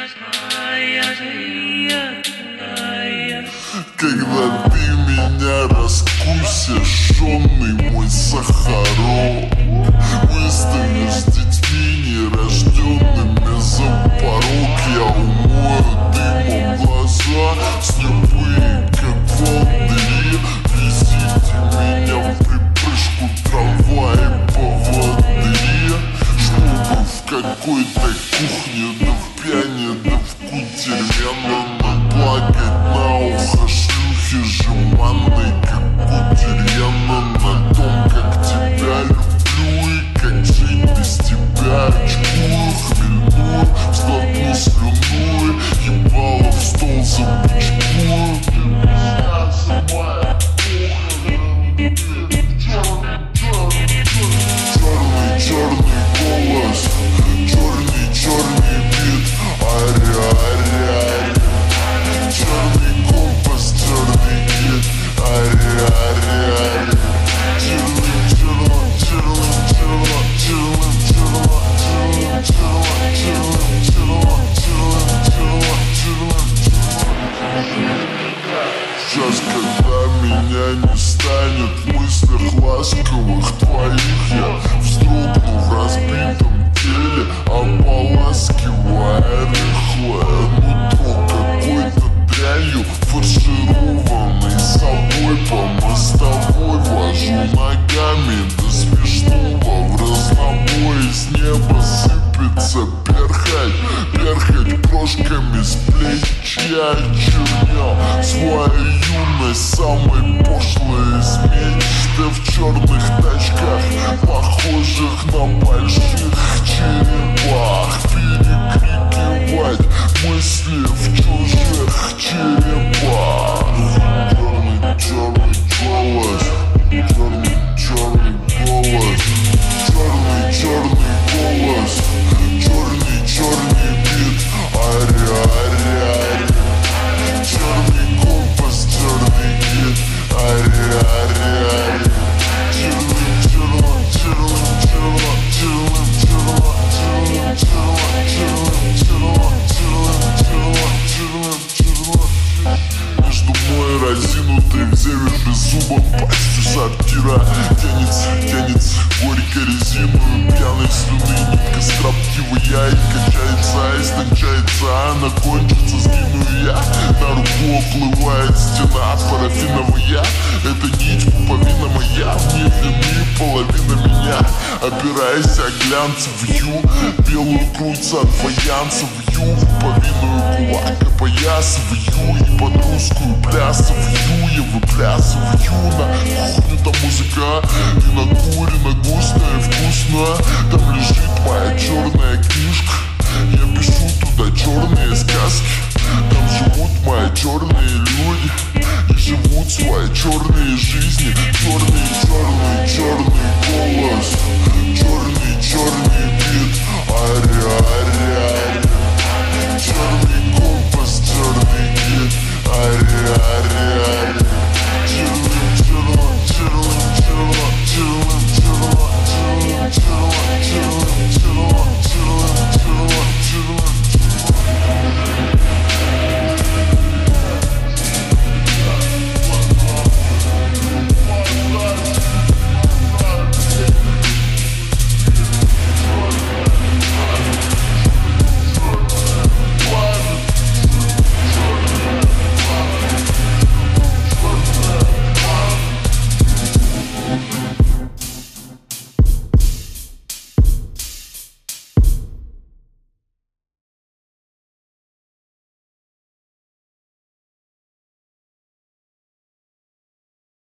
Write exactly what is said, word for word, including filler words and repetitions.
Когда ты меня раскусишь, жжёный мой сахарок, выставишь с детьми нерожденными за порог, я умою дымом глаза, слепые как волдыри. Везите меня в припрыжку, трамваи, поводыри, чтобы в какой-то кухне, да в пьяне, да в кутерьме наплакать на ухо шлюхи жеманной, как кутерьяна, на том, как тебя люблю и как жить без тебя. Очкую, хмельную, сглотну слюну, ебало в стол запачкую. Черный, черный голос, черный, черный бит, ари-ари-ари. Черный компас, черный гид, ари-ари-ари. Черным, черным, черным, черным, черным, черным, черным, черным, черным, черным, черным, черным. Сейчас, когда меня не станет в мыслях ласковых твоих, я вздрогну в разбитом теле, ополаскивая рыхлое нутро какой-то дрянью фаршированной собой. По мостовой вожу ногами до смешного в разнобой. С неба сыпется перхоть, перхоть крошками с плеч. Я очернял свою юность, самой пошлой из мечты, в черных тачках, похожих на больших черепах. Перекрикивать мысли в чужих черепах. Черный, черный голос, черный, черный голос, черный, черный голос, черный, черный бит, ари-ари-ари. Черный компас, черный гид, ари-ари-ари. Черным, черным, черным, черным, черным, черным, черным, черным, черным, черным, черным, черным. Между мной разинутой в зеве беззубом пастью сортира тянется, тянется горько резиную пьяной слюны нитка строптивая, и качается, истончается, она кончится, сгину я. На руку оплывает стена парафиновая, это нить пуповина моя, в ней длины половина меня. Опираясь о глянцевую белую грудь от фаянса, вью пуповиную кулак опоясываю и под русскую плясовую я выплясываю. На кухню там музыка и накурена, густая, вкусная. Там лежит моя черная книжка,